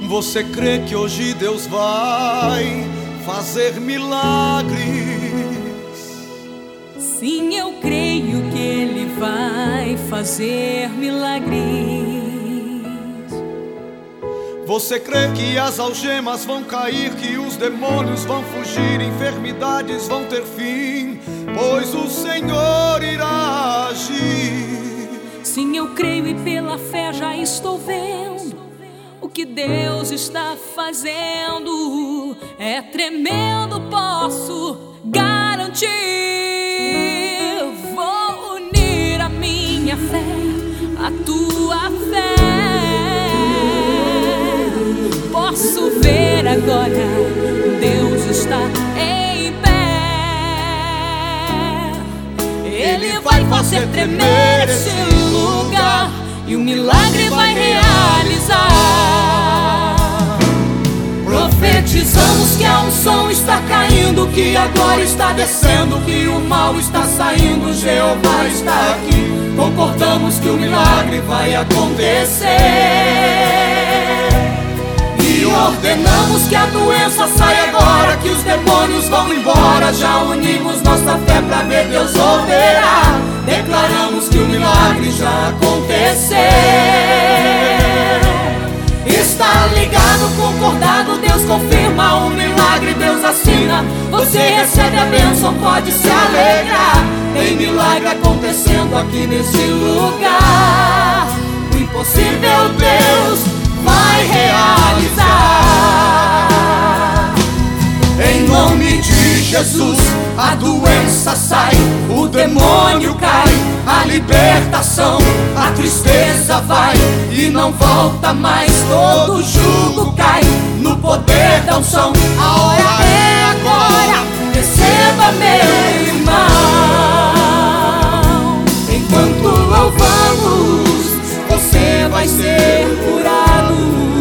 Você crê que hoje Deus vai fazer milagres? Sim, eu creio que Ele vai fazer milagres. Você crê que as algemas vão cair, que os demônios vão fugir, enfermidades vão ter fim, pois o Senhor irá agir? Sim, eu creio e pela fé já estou vendo o que Deus está fazendo. É tremendo, posso garantir. Vou unir a minha fé à tua fé. Posso ver agora, Deus está em pé. Ele vai fazer tremer esse lugar e o milagre vai realizar. Profetizamos que a unção está caindo, que a glória está descendo, que o mal está saindo, Jeová está aqui. Concordamos que o milagre vai acontecer. E ordenamos que a doença saia agora, que os demônios vão embora. Já unimos nossa fé pra ver Deus operar. Declaramos que o milagre já aconteceu. Está ligado, concordado, Deus confirma o milagre, Deus assina. Você recebe a bênção, pode se alegrar. Tem milagre acontecendo aqui nesse lugar. O impossível Deus vai realizar. Em nome de Jesus, a doença sai, o demônio cai, a libertação, a tristeza vai e não volta mais. Todo jugo cai no poder da unção. A hora é agora, receba, meu irmão. Enquanto louvamos, você vai ser curado.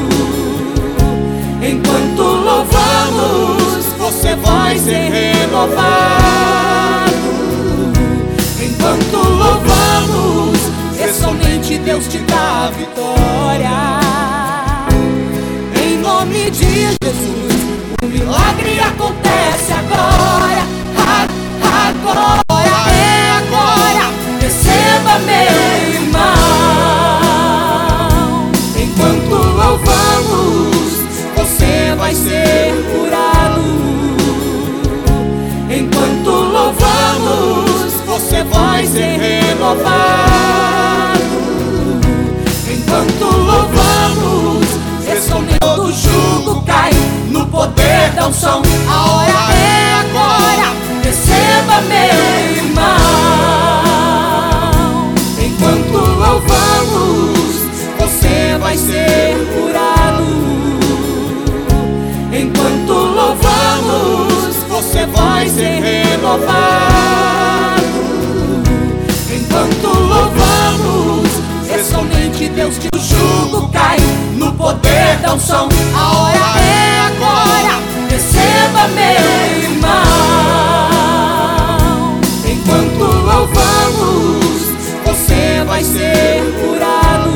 Enquanto louvamos, você vai ser renovado. Enquanto louvamos, é somente Deus te dá a vitória. Em nome de Jesus, o milagre acontece agora. Agora é agora, receba, meu irmão. Enquanto louvamos, você vai ser curado. Enquanto louvamos, você vai ser renovado. Enquanto louvamos, é somente todo jugo cai no poder da unção. A hora é agora, receba, meu irmão. Enquanto louvamos, você vai ser curado. Enquanto louvamos, você vai ser renovado. Enquanto louvamos, é somente Deus que o jugo cai no poder da unção. A hora é agora, receba, meu irmão. Enquanto louvamos, você vai ser curado.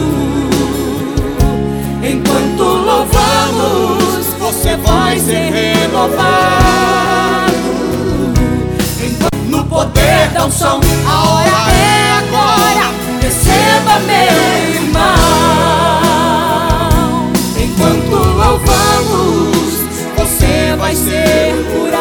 Enquanto louvamos, você vai ser renovado. No poder da unção.